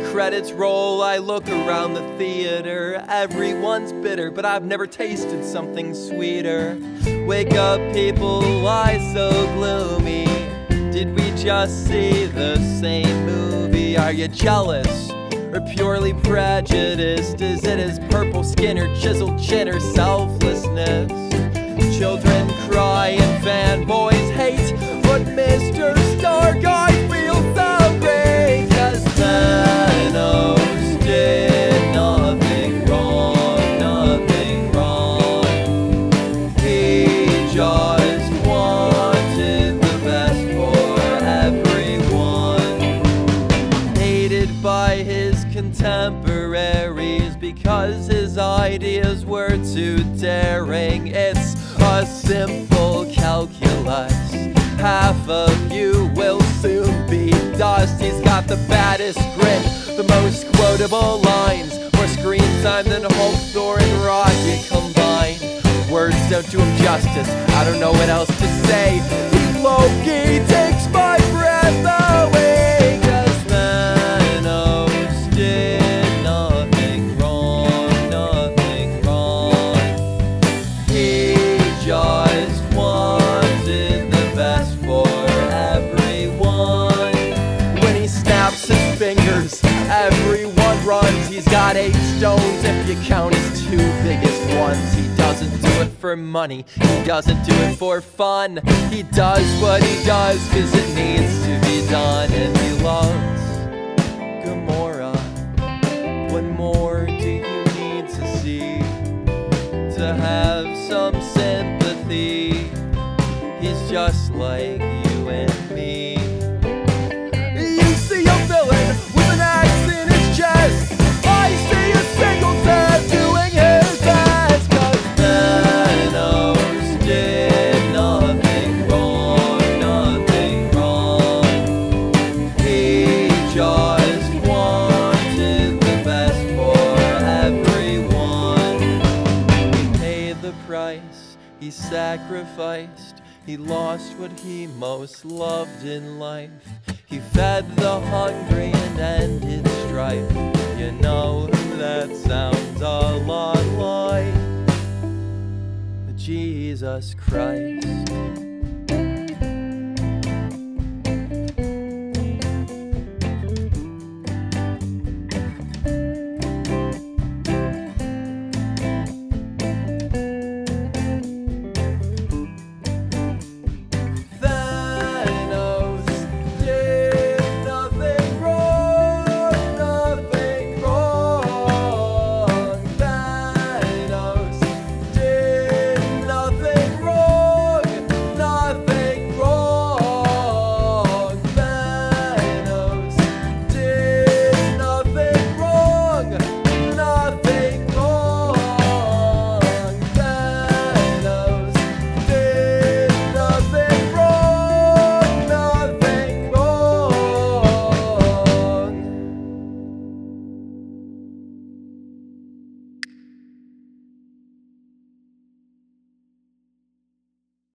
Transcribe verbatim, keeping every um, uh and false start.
credits roll, I look around the theater. Everyone's bitter, but I've never tasted something sweeter. Wake up, people, why so gloomy? Did we just see the same movie? Are you jealous or purely prejudiced? Is it his purple skin or chiseled chin or selflessness? Children cry and fanboys hate, but Mister Starguy feels so great. 'Cause Thanos did nothing wrong, nothing wrong. He just wanted the best for everyone. Hated by his contemporaries because his ideas were too daring. It's a simple calculus. Half of you will soon be dust. He's got the baddest grin, the most quotable lines, more screen time than Hulk, Thor, and Rocket combined. Words don't do him justice, I don't know what else to say. He Loki takes my breath away. 'Cause Thanos did nothing wrong, nothing wrong. He just wanted the best for everyone. When he snaps his fingers, everyone runs. He's got eight stones if you count his two biggest ones. He doesn't do it for money, he doesn't do it for fun. He does what he does 'cause it needs to be done. And he loves Gamora. What more do you need to see to have some sympathy? He's just like you and me. You see a villain with an axe in his chest. I see a single doing his best. 'Cause Thanos did nothing wrong, nothing wrong. He just wanted the best for everyone. He paid the price, he sacrificed. He lost what he most loved in life. He fed the hungry and ended strife. You know, that sounds a lot like Jesus Christ.